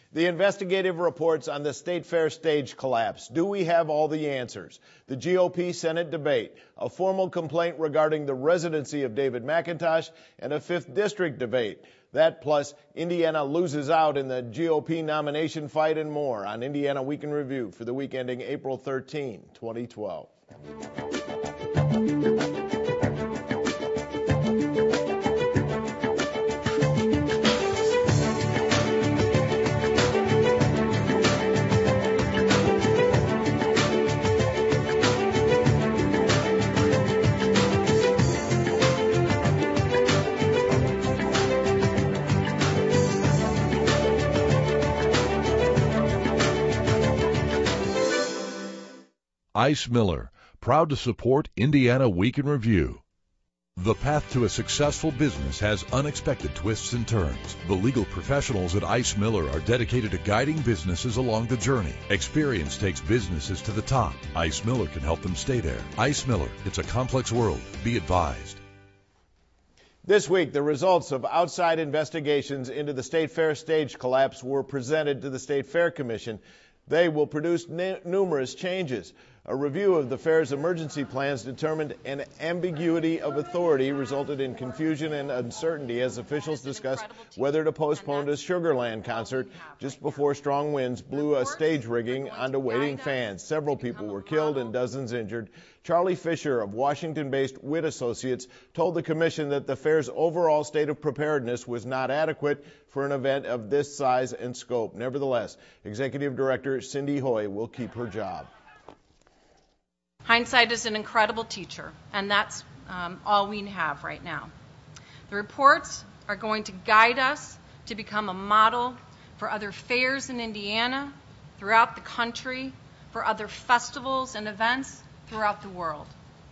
The investigative reports on the State Fair stage collapse. Do we have all the answers? The GOP Senate debate, a formal complaint regarding the residency of David McIntosh, and a 5th District debate. That plus Indiana loses out in the GOP nomination fight and more on Indiana Week in Review for the week ending April 13, 2012. Ice Miller, proud to support Indiana Week in Review. The path to a successful business has unexpected twists and turns. The legal professionals at Ice Miller are dedicated to guiding businesses along the journey. Experience takes businesses to the top. Ice Miller can help them stay there. Ice Miller, it's a complex world. Be advised. This week, the results of outside investigations into the State Fair stage collapse were presented to the State Fair Commission. They will produce numerous changes. A review of the fair's emergency plans determined an ambiguity of authority resulted in confusion and uncertainty as officials discussed whether to postpone the Sugarland concert just before strong winds blew a stage rigging onto waiting fans. Several people were killed and dozens injured. Charlie Fisher of Washington-based Witt Associates told the commission that the fair's overall state of preparedness was not adequate for an event of this size and scope. Nevertheless, Executive Director Cindy Hoy will keep her job. Hindsight is an incredible teacher, and that's all we have right now. The reports are going to guide us to become a model for other fairs in Indiana, throughout the country, for other festivals and events throughout the world.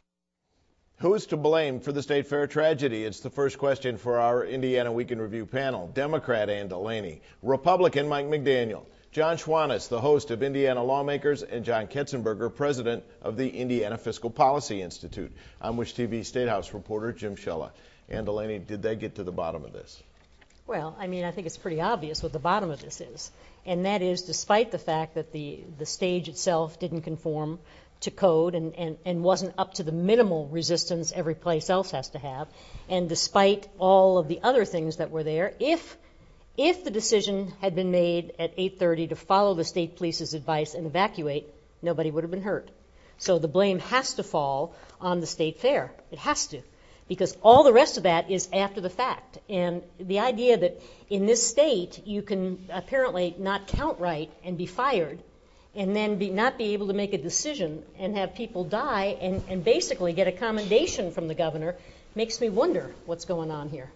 Who is to blame for the State Fair tragedy? It's the first question for our Indiana Week in Review panel. Democrat Ann Delaney, Republican Mike McDaniel, John Schwanitz, the host of Indiana Lawmakers, and John Ketzenberger, president of the Indiana Fiscal Policy Institute. I'm Wish TV State House reporter Jim Shella. Ann Delaney, did they get to the bottom of this? Well, I mean, I think it's pretty obvious what the bottom of this is. And that is, despite the fact that the stage itself didn't conform to code and wasn't up to the minimal resistance every place else has to have, and despite all of the other things that were there, if the decision had been made at 8:30 to follow the state police's advice and evacuate, nobody would have been hurt. So the blame has to fall on the State Fair. It has to, because all the rest of that is after the fact. And the idea that in this state you can apparently not count right and be fired and then not be able to make a decision and have people die and basically get a commendation from the governor makes me wonder what's going on here.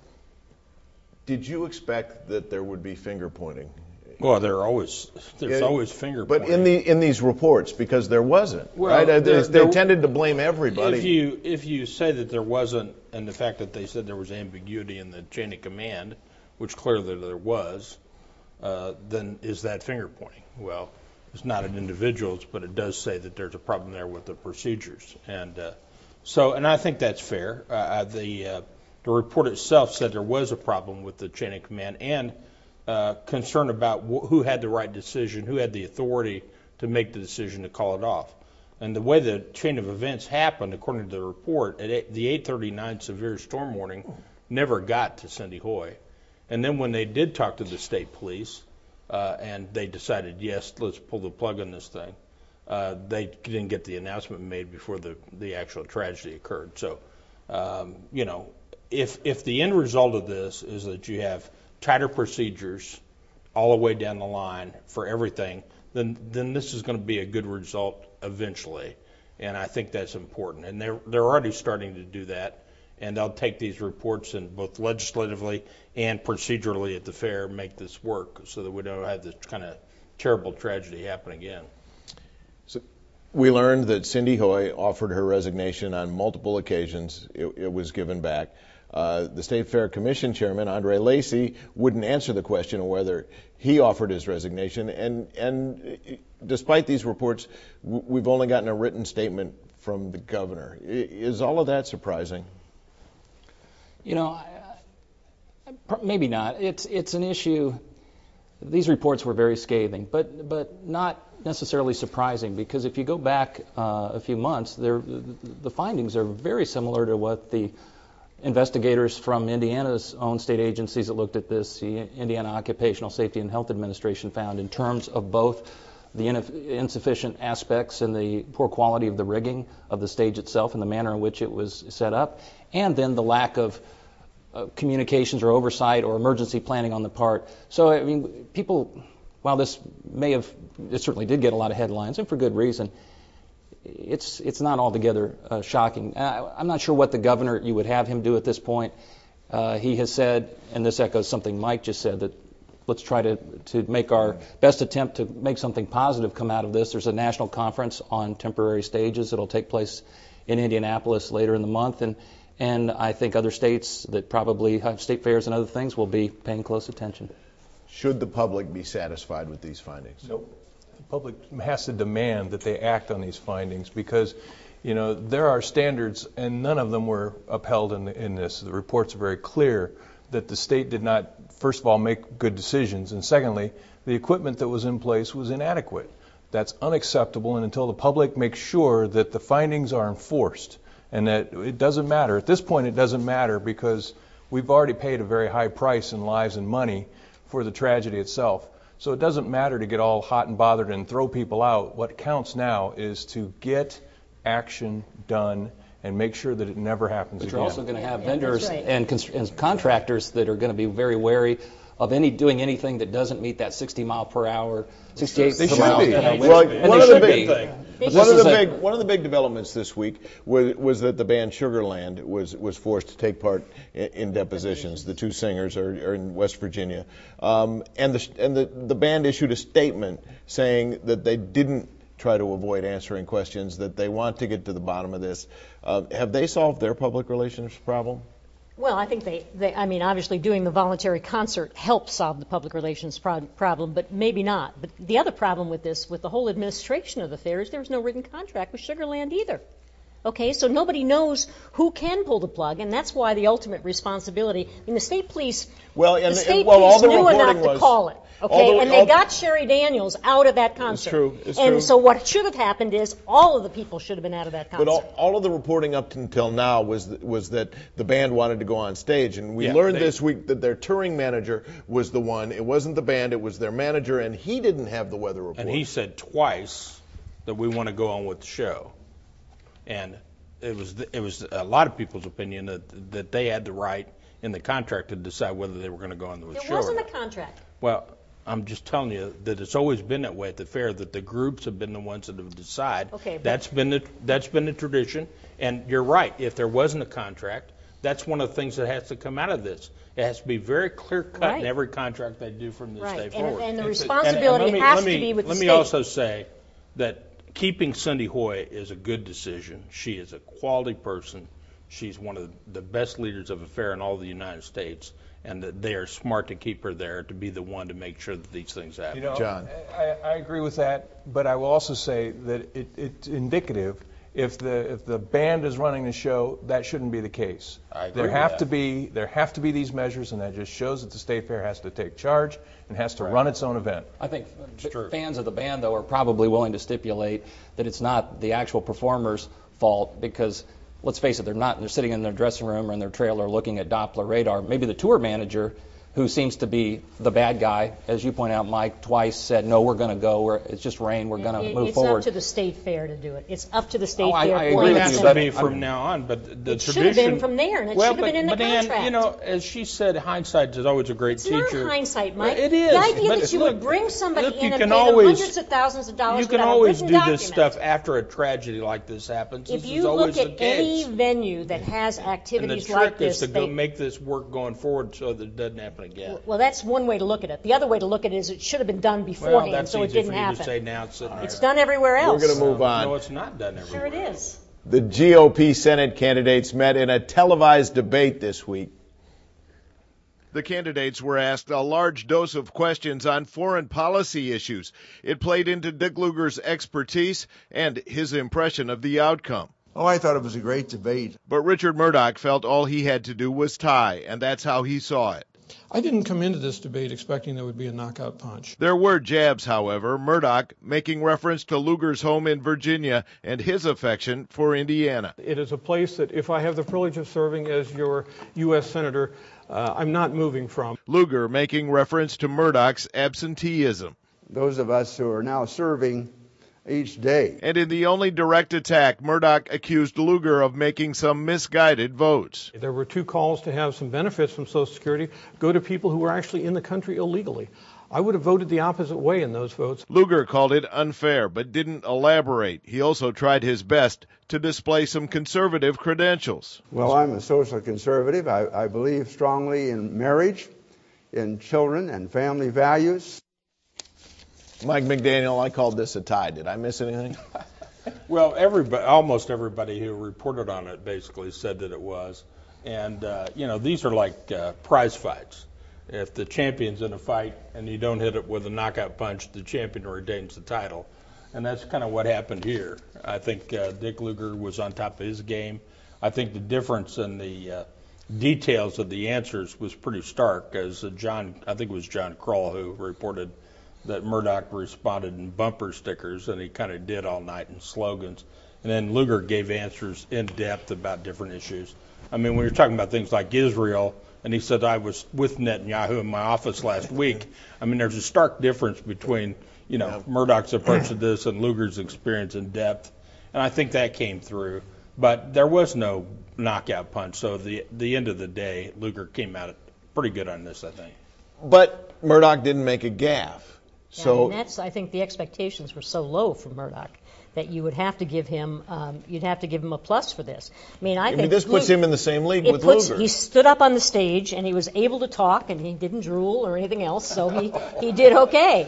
Did you expect that there would be finger pointing? Well, there's always finger pointing. But in these reports, because there wasn't, well, right? They tended to blame everybody. If you say that there wasn't, and the fact that they said there was ambiguity in the chain of command, which clearly there was, then is that finger pointing? Well, it's not an individual's, but it does say that there's a problem there with the procedures, and I think that's fair. The report itself said there was a problem with the chain of command and concern about who had the right decision, who had the authority to make the decision to call it off. And the way the chain of events happened, according to the report, the 8:39 severe storm warning never got to Cindy Hoy. And then when they did talk to the state police and they decided, yes, let's pull the plug on this thing, they didn't get the announcement made before the actual tragedy occurred. So, if the end result of this is that you have tighter procedures all the way down the line for everything, then this is going to be a good result eventually. And I think that's important. And they're already starting to do that. And they'll take these reports and both legislatively and procedurally at the fair make this work so that we don't have this kind of terrible tragedy happen again. So we learned that Cindy Hoy offered her resignation on multiple occasions. It was given back. The State Fair Commission Chairman, Andre Lacy, wouldn't answer the question of whether he offered his resignation. And despite these reports, we've only gotten a written statement from the governor. Is all of that surprising? Maybe not. It's an issue these reports were very scathing, but not necessarily surprising, because if you go back a few months, the findings are very similar to what the investigators from Indiana's own state agencies that looked at this, the Indiana Occupational Safety and Health Administration, found in terms of both the insufficient aspects and the poor quality of the rigging of the stage itself and the manner in which it was set up, and then the lack of communications or oversight or emergency planning on the part. So, I mean, people, while it certainly did get a lot of headlines, and for good reason, it's not altogether shocking. I'm not sure what the governor, you would have him do at this point. He has said, and this echoes something Mike just said, that let's try to make our best attempt to make something positive come out of this. There's a national conference on temporary stages that'll take place in Indianapolis later in the month, and I think other states that probably have state fairs and other things will be paying close attention. Should the public be satisfied with these findings? Nope. The public has to demand that they act on these findings, because, you know, there are standards, and none of them were upheld in this. The reports are very clear that the state did not, first of all, make good decisions, and secondly, the equipment that was in place was inadequate. That's unacceptable, and until the public makes sure that the findings are enforced, and that it doesn't matter. At this point, it doesn't matter, because we've already paid a very high price in lives and money for the tragedy itself. So it doesn't matter to get all hot and bothered and throw people out. What counts now is to get action done and make sure that it never happens again. But you're also going to have vendors and contractors that are going to be very wary of doing anything that doesn't meet that 60 mile per hour, 68 they per should mile. be. Well, one of the big developments this week was that the band Sugarland was forced to take part in depositions. The two singers are in West Virginia, and the band issued a statement saying that they didn't try to avoid answering questions, that they want to get to the bottom of this. Have they solved their public relations problem? Well, I think I mean, obviously doing the voluntary concert helped solve the public relations problem, but maybe not. But the other problem with this, with the whole administration of the fair, is there was no written contract with Sugarland either. Okay, so nobody knows who can pull the plug, and that's why the ultimate responsibility, I mean, the state police, all the knew enough was, to call it. Okay, they got Sherry Daniels out of that concert. It's true. So what should have happened is all of the people should have been out of that concert. But all of the reporting up until now was that the band wanted to go on stage, and we learned this week that their touring manager was the one. It wasn't the band; it was their manager, and he didn't have the weather report. And he said twice that we want to go on with the show, and it was a lot of people's opinion that they had the right in the contract to decide whether they were going to go on with the show. There wasn't a contract. Well, I'm just telling you that it's always been that way at the fair, that the groups have been the ones that have decided. Okay, that's been the tradition. And you're right. If there wasn't a contract, that's one of the things that has to come out of this. It has to be very clear cut in every contract they do from this day forward. And the responsibility has to be with the state. Let me also say that keeping Cindy Hoy is a good decision. She is a quality person. She's one of the best leaders of a fair in all the United States, and that they are smart to keep her there to be the one to make sure that these things happen. You know, John, I agree with that, but I will also say that it's indicative. If the band is running the show, that shouldn't be the case. I agree there have to be these measures, and that just shows that the state fair has to take charge and has to run its own event. I think fans of the band, though, are probably willing to stipulate that it's not the actual performer's fault, because let's face it, they're sitting in their dressing room or in their trailer looking at Doppler radar. Maybe the tour manager, who seems to be the bad guy, as you point out, Mike, twice said, no, we're going to go. It's just rain. We're going to move forward. It's up to the state fair to do it. It's up to the state fair. I agree with you. It has to be from now on, but the it tradition... should have been from there, and it should have been in the contract. Ann, you know, as she said, hindsight is always a great teacher. It's not hindsight, Mike. It is. The idea that you would bring somebody in and pay them hundreds of thousands of dollars You can without always a do written this document. stuff after a tragedy like this happens. If This you is always look at the case. any venue that has And activities the like trick is this, to make this work going forward so that it doesn't happen again. well, that's one way to look at it. The other way to look at it is it should have been done beforehand, so it didn't happen. Say now it's sitting there. It's done everywhere else. we're going to move on. No, it's not done everywhere. Sure it is. The GOP Senate candidates met in a televised debate this week. The candidates were asked a large dose of questions on foreign policy issues. It played into Dick Lugar's expertise and his impression of the outcome. Oh, I thought it was a great debate. But Richard Murdoch felt all he had to do was tie, and that's how he saw it. I didn't come into this debate expecting there would be a knockout punch. There were jabs, however, Murdoch making reference to Lugar's home in Virginia and his affection for Indiana. It is a place that if I have the privilege of serving as your U.S. Senator, I'm not moving from. Lugar making reference to Murdoch's absenteeism. Those of us who are now serving each day. And in the only direct attack, Murdoch accused Lugar of making some misguided votes. There were 2 calls to have some benefits from Social Security go to people who were actually in the country illegally. I would have voted the opposite way in those votes. Lugar called it unfair, but didn't elaborate. He also tried his best to display some conservative credentials. Well, I'm a social conservative. I believe strongly in marriage, in children and family values. Mike McDaniel, I called this a tie. Did I miss anything? Well, almost everybody who reported on it basically said that it was. And, these are like prize fights. If the champion's in a fight and you don't hit it with a knockout punch, the champion retains the title. And that's kind of what happened here. I think Dick Lugar was on top of his game. I think the difference in the details of the answers was pretty stark, as I think it was John Kroll who reported that Murdoch responded in bumper stickers, and he kind of did all night in slogans. And then Lugar gave answers in depth about different issues. I mean, when you're talking about things like Israel, and he said, I was with Netanyahu in my office last week. I mean, there's a stark difference between, Murdoch's approach to this and Lugar's experience in depth. And I think that came through. But there was no knockout punch. So at the end of the day, Lugar came out pretty good on this, I think. But Murdoch didn't make a gaffe. So I think the expectations were so low for Murdoch that you would have to give him a plus for this. I think this puts him in the same league with Lugar. He stood up on the stage and he was able to talk and he didn't drool or anything else, so he did okay.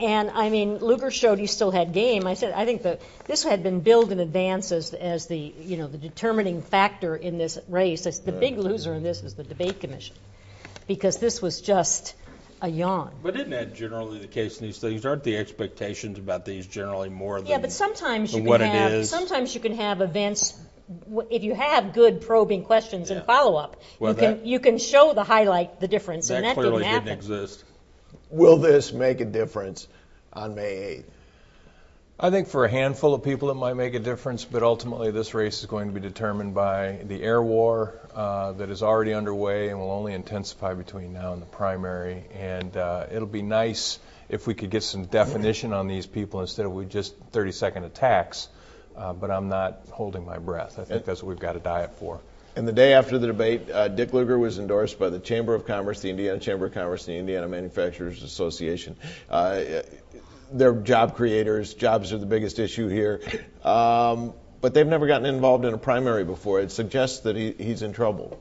And Lugar showed he still had game. I think that this had been billed in advance as the the determining factor in this race. The big loser in this is the debate commission, because this was just a yawn. But isn't that generally the case in these things? Aren't the expectations about these generally more than but sometimes what it is? Sometimes you can have events, if you have good probing questions and follow-up, you can show the difference, and that clearly didn't happen. Didn't exist. Will this make a difference on May 8th? I think for a handful of people it might make a difference, but ultimately this race is going to be determined by the air war that is already underway and will only intensify between now and the primary. And it'll be nice if we could get some definition on these people instead of just 30-second attacks. But I'm not holding my breath. I think that's what we've got to diet for. And the day after the debate, Dick Lugar was endorsed by the Chamber of Commerce, the Indiana Chamber of Commerce, and the Indiana Manufacturers Association. They're job creators. Jobs are the biggest issue here. But they've never gotten involved in a primary before. It suggests that he's in trouble.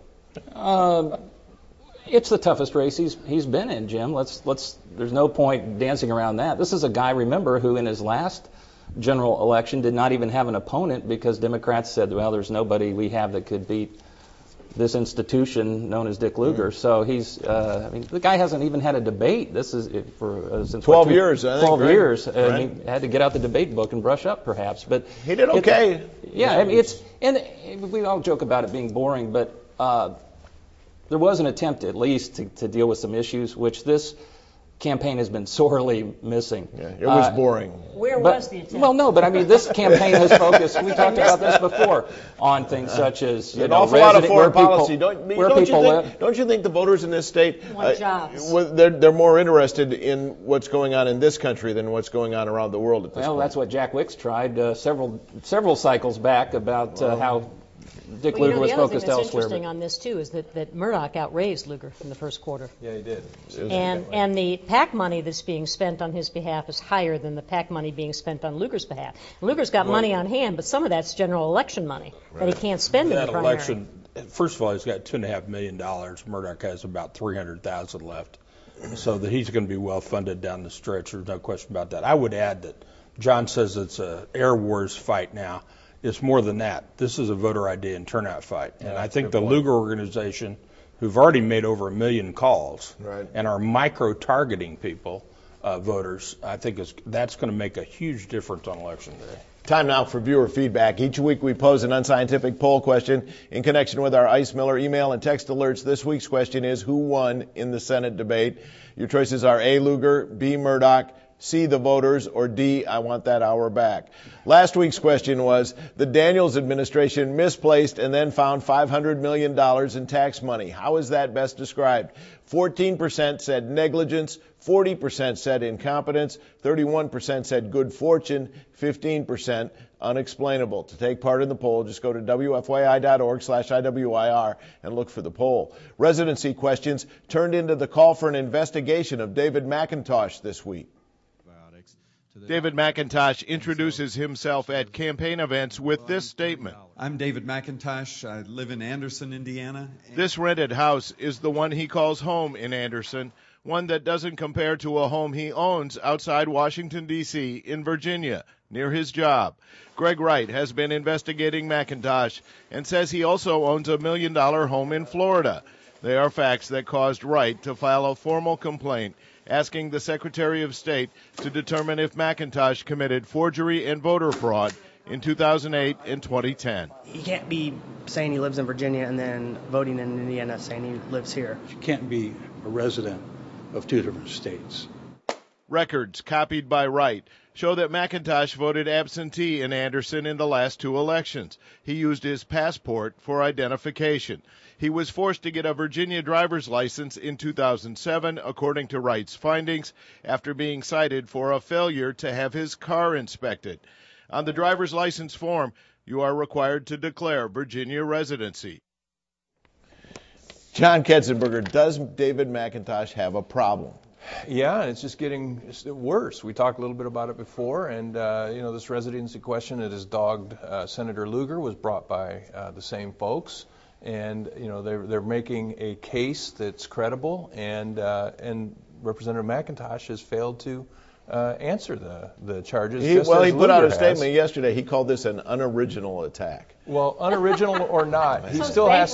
It's the toughest race he's been in, Jim. There's no point dancing around that. This is a guy, remember, who in his last general election did not even have an opponent because Democrats said, well, there's nobody we have that could beat this institution known as Dick Lugar. So the guy hasn't even had a debate. This is since 12 years, I think. 12 right? years. Right. He had to get out the debate book and brush up, perhaps. But he did okay. We all joke about it being boring, but there was an attempt, at least, to deal with some issues, which this campaign has been sorely missing. Yeah, it was boring. Where was the attempt? Well, no, but this campaign has focused, we talked about this before, on things such as, an awful lot of foreign policy. Don't you think the voters in this state want jobs? They're more interested in what's going on in this country than what's going on around the world at this point? Well, that's what Jack Wicks tried several cycles back about how Dick Lugar was focused elsewhere. The other thing that's elsewhere. interesting on this, too, is that Murdoch outraised Lugar in the first quarter. Yeah, he did. And the PAC money that's being spent on his behalf is higher than the PAC money being spent on Lugar's behalf. And Lugar's got money on hand, but some of that's general election money that he can't spend in the primary. Election, first of all, he's got $2.5 million. Murdoch has about $300,000 left. So that he's going to be well funded down the stretch. There's no question about that. I would add that John says it's an Air Wars fight now. It's more than that. This is a voter ID and turnout fight. And I think the Lugar organization, who've already made over 1 million calls and are micro-targeting people, voters, I think that's going to make a huge difference on election day. Time now for viewer feedback. Each week we pose an unscientific poll question in connection with our Ice Miller email and text alerts. This week's question is, who won in the Senate debate? Your choices are A. Lugar, B. Murdoch, C. the voters, or D. I want that hour back. Last week's question was, the Daniels administration misplaced and then found $500 million in tax money. How is that best described? 14% said negligence, 40% said incompetence, 31% said good fortune, 15% unexplainable. To take part in the poll, just go to wfyi.org/IWIR and look for the poll. Residency questions turned into the call for an investigation of David McIntosh this week. David McIntosh introduces himself at campaign events with this statement. I'm David McIntosh. I live in Anderson, Indiana. This rented house is the one he calls home in Anderson, one that doesn't compare to a home he owns outside Washington, D.C. in Virginia, near his job. Greg Wright has been investigating McIntosh and says he also owns $1 million home in Florida. They are facts that caused Wright to file a formal complaint asking the Secretary of State to determine if McIntosh committed forgery and voter fraud in 2008 and 2010. He can't be saying he lives in Virginia and then voting in Indiana saying he lives here. You can't be a resident of two different states. Records copied by Wright show that McIntosh voted absentee in Anderson in the last two elections. He used his passport for identification. He was forced to get a Virginia driver's license in 2007, according to Wright's findings, after being cited for a failure to have his car inspected. On the driver's license form, you are required to declare Virginia residency. John Ketzenberger, does David McIntosh have a problem? Yeah, it's just getting worse. We talked a little bit about it before, and this residency question that has dogged Senator Lugar was brought by the same folks, and they're making a case that's credible, and Representative McIntosh has failed to answer the charges. He put out a statement yesterday. He called this an unoriginal attack. Well, unoriginal or not, he still has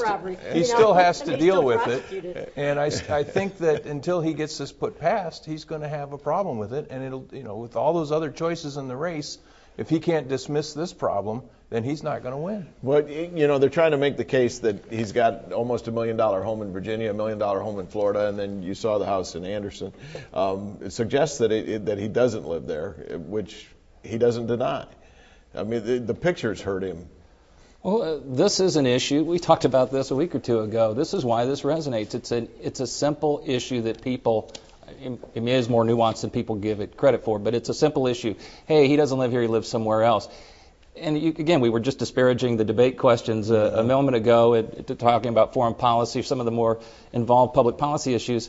to deal with it. And I think that until he gets this put past, he's going to have a problem with it. And it'll, with all those other choices in the race, if he can't dismiss this problem, then he's not going to win. But, they're trying to make the case that he's got almost $1 million home in Virginia, $1 million home in Florida, and then you saw the house in Anderson. It suggests that he doesn't live there, which he doesn't deny. I mean, the pictures hurt him. Well, this is an issue. We talked about this a week or two ago. This is why this resonates. It's a simple issue that people, it is more nuanced than people give it credit for, but it's a simple issue. Hey, he doesn't live here, he lives somewhere else. And again, we were just disparaging the debate questions a moment ago, talking about foreign policy, some of the more involved public policy issues.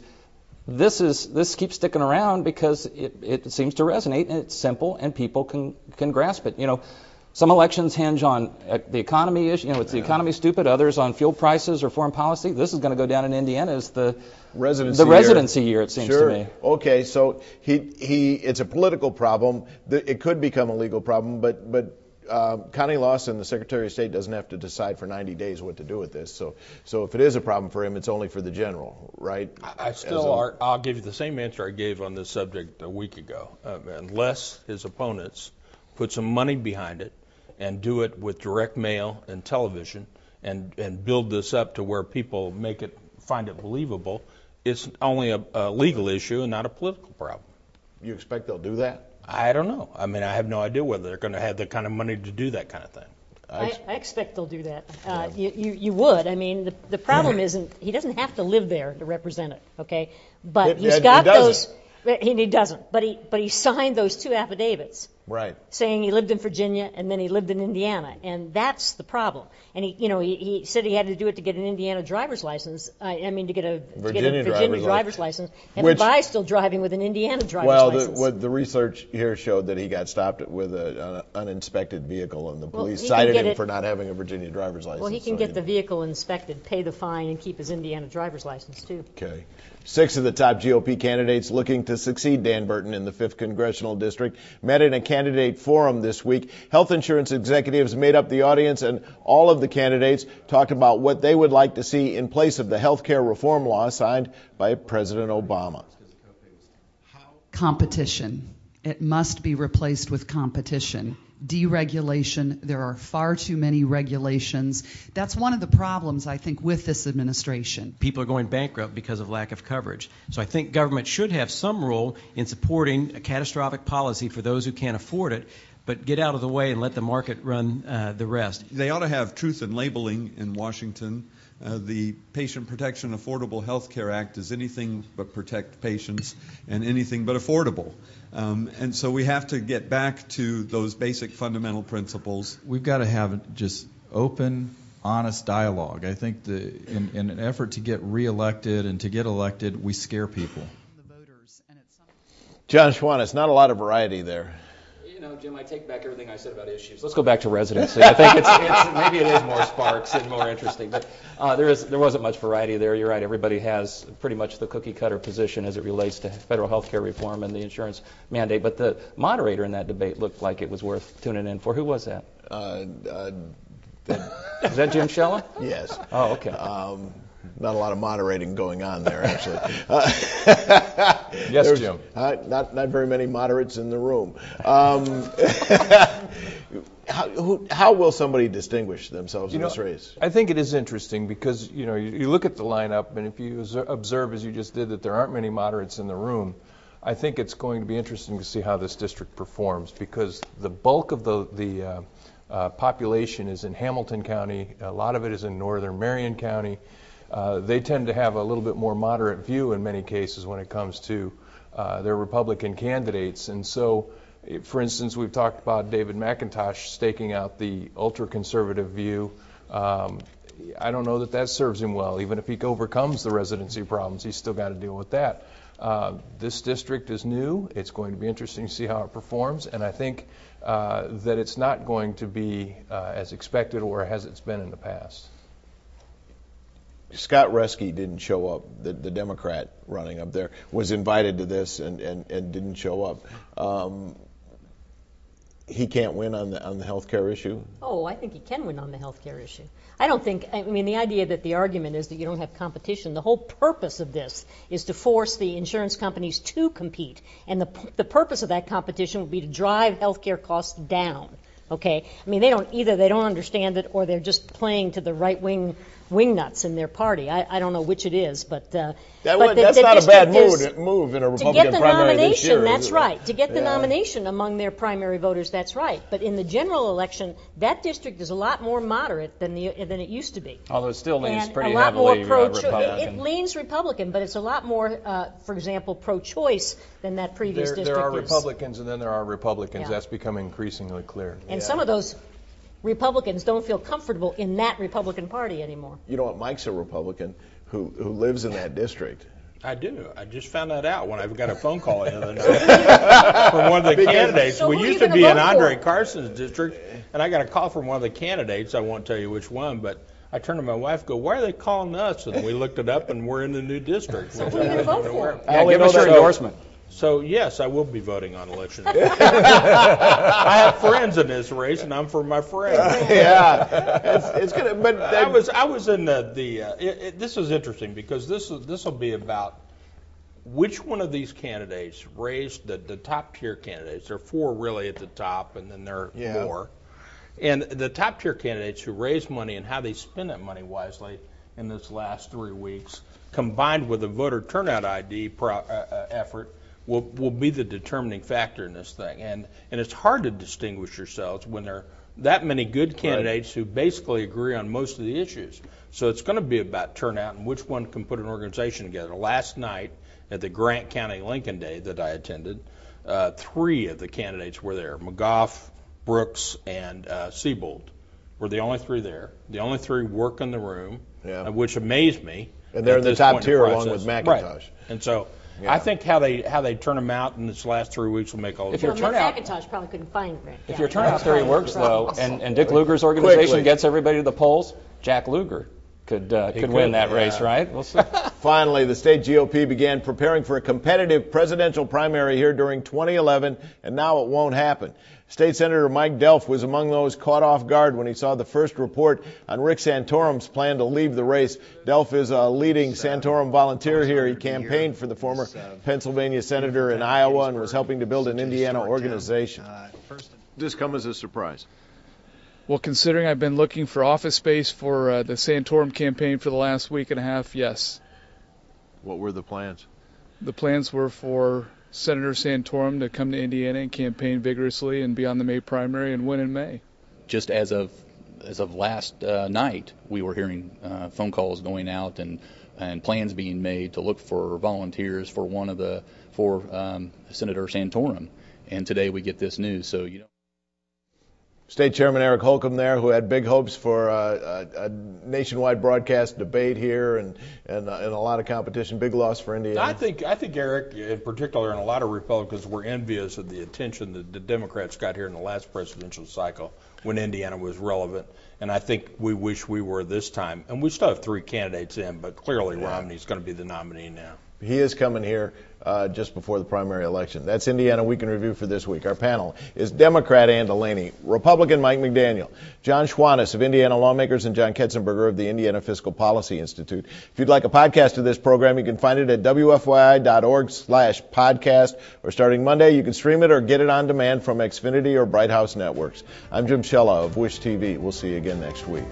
This keeps sticking around because it seems to resonate, and it's simple, and people can grasp it. Some elections hinge on the economy issue. It's the economy stupid. Others on fuel prices or foreign policy. This is going to go down in Indiana as the residency year. It seems to me. Okay, so it's a political problem. It could become a legal problem, but Connie Lawson, the Secretary of State, doesn't have to decide for 90 days what to do with this. So if it is a problem for him, it's only for the general, right? I'll give you the same answer I gave on this subject a week ago. Unless his opponents put some money behind it and do it with direct mail and television and build this up to where people find it believable, it's only a legal issue and not a political problem. You expect they'll do that? I don't know. I mean, I have no idea whether they're going to have the kind of money to do that kind of thing. I expect they'll do that. You would. I mean, the problem isn't, he doesn't have to live there to represent it, okay? But he's got those, and he doesn't. But he signed those two affidavits. Right. Saying he lived in Virginia and then he lived in Indiana, and that's the problem. And he said he had to do it to get an Indiana driver's license. To get a Virginia driver's license. And the guy's still driving with an Indiana driver's license. Well, the research here showed that he got stopped with an uninspected vehicle, and the police cited him for not having a Virginia driver's license. Well, he can get the vehicle inspected, pay the fine, and keep his Indiana driver's license too. Okay. 6 of the top GOP candidates looking to succeed Dan Burton in the 5th Congressional District met in a candidate forum this week. Health insurance executives made up the audience, and all of the candidates talked about what they would like to see in place of the health care reform law signed by President Obama. Competition. It must be replaced with competition. deregulation. There are far too many regulations. That's one of the problems, I think, with this administration. People are going bankrupt because of lack of coverage. So I think government should have some role in supporting a catastrophic policy for those who can't afford it, but get out of the way and let the market run the rest. They ought to have truth in labeling in Washington. The Patient Protection Affordable Health Care Act is anything but protect patients and anything but affordable. And so we have to get back to those basic fundamental principles. We've got to have just open, honest dialogue. I think in an effort to get reelected and to get elected, we scare people. John Schwanitz, not a lot of variety there. You know, Jim, I take back everything I said about issues. Let's go back to residency. I think it's maybe it is more sparks and more interesting, but there wasn't much variety there. You're right. Everybody has pretty much the cookie cutter position as it relates to federal health care reform and the insurance mandate. But the moderator in that debate looked like it was worth tuning in for. Who was that? Is that Jim Shella? Yes. Oh, okay. Not a lot of moderating going on there, actually. Yes, Jim. Not very many moderates in the room. How will somebody distinguish themselves in this race? I think it is interesting because, you look at the lineup, and if you observe, as you just did, that there aren't many moderates in the room, I think it's going to be interesting to see how this district performs because the bulk of the population is in Hamilton County. A lot of it is in northern Marion County. They tend to have a little bit more moderate view in many cases when it comes to their Republican candidates. And so, for instance, we've talked about David McIntosh staking out the ultra-conservative view. I don't know that serves him well. Even if he overcomes the residency problems, he's still got to deal with that. This district is new. It's going to be interesting to see how it performs. And I think that it's not going to be as expected or as it's been in the past. Scott Reske didn't show up. The Democrat running up there was invited to this and didn't show up. He can't win on the health care issue? Oh, I think he can win on the health care issue. The idea that the argument is that you don't have competition, the whole purpose of this is to force the insurance companies to compete. And the purpose of that competition would be to drive health care costs down. Okay? They don't understand it, or they're just playing to the right-wing wingnuts in their party. I don't know which it is, but that's not a bad move in a Republican primary this year. That's right. To get the nomination among their primary voters, that's right. But in the general election, that district is a lot more moderate than it used to be. Although it still leans pretty a lot heavily more Republican. It leans Republican, but it's a lot more, for example, pro-choice than that previous district is. There are Republicans and then there are Republicans. Yeah. That's becoming increasingly clear. And some of those Republicans don't feel comfortable in that Republican Party anymore. You know what? Mike's a Republican who lives in that district. I do. I just found that out when I got a phone call the other night from one of the candidates. So we used to be in Andre Carson's district, and I got a call from one of the candidates. I won't tell you which one, but I turned to my wife and go, why are they calling us? And we looked it up, and we're in the new district. So who are you going to vote for? Yeah, give us your endorsement. So, yes, I will be voting on election day. I have friends in this race, and I'm for my friends. Yeah, it's good. But I was in this is interesting because this will be about which one of these candidates raised the top tier candidates. There are four really at the top, and then there are more. And the top tier candidates who raise money and how they spend that money wisely in this last 3 weeks, combined with the voter turnout ID effort, will be the determining factor in this thing. And it's hard to distinguish yourselves when there are that many good candidates who basically agree on most of the issues. So it's going to be about turnout and which one can put an organization together. Last night at the Grant County Lincoln Day that I attended, 3 of the candidates were there. McGough, Brooks, and Siebold were the only 3 there. The only 3 work in the room, which amazed me. And they're in the top tier along with McIntosh. Right. And so I think how they turn them out in this last 3 weeks will make all the difference. McIntosh probably couldn't find Grant. If your turnout theory works, though, and Dick Lugar's organization gets everybody to the polls, Jack Lugar could win that race, right? We'll see. Finally, the state GOP began preparing for a competitive presidential primary here during 2011, and now it won't happen. State Senator Mike Delph was among those caught off guard when he saw the first report on Rick Santorum's plan to leave the race. Delph is a leading Santorum volunteer here. He campaigned for the former Pennsylvania senator in Iowa and was helping to build an Indiana organization. this come as a surprise? Well, considering I've been looking for office space for the Santorum campaign for the last week and a half, yes. What were the plans? The plans were for Senator Santorum to come to Indiana and campaign vigorously and be on the May primary and win in May. Just as of last night, we were hearing phone calls going out and plans being made to look for volunteers for Senator Santorum. And today we get this news. So State Chairman Eric Holcomb there, who had big hopes for a nationwide broadcast debate here and a lot of competition. Big loss for Indiana. I think Eric, in particular, and a lot of Republicans were envious of the attention that the Democrats got here in the last presidential cycle when Indiana was relevant. And I think we wish we were this time. And we still have 3 candidates in, but clearly Romney's going to be the nominee now. He is coming here just before the primary election. That's Indiana Week in Review for this week. Our panel is Democrat Ann Delaney, Republican Mike McDaniel, John Schwantes of Indiana Lawmakers, and John Ketzenberger of the Indiana Fiscal Policy Institute. If you'd like a podcast of this program, you can find it at wfyi.org/podcast, or starting Monday, you can stream it or get it on demand from Xfinity or Bright House Networks. I'm Jim Shella of Wish TV. We'll see you again next week.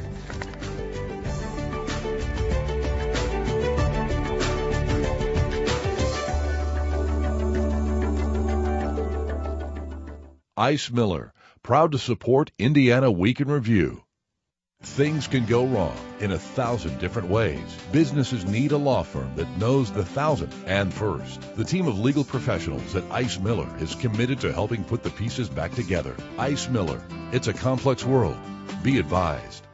Ice Miller, proud to support Indiana Week in Review. Things can go wrong in 1,000 different ways. Businesses need a law firm that knows the 1,000 and first. The team of legal professionals at Ice Miller is committed to helping put the pieces back together. Ice Miller, it's a complex world. Be advised.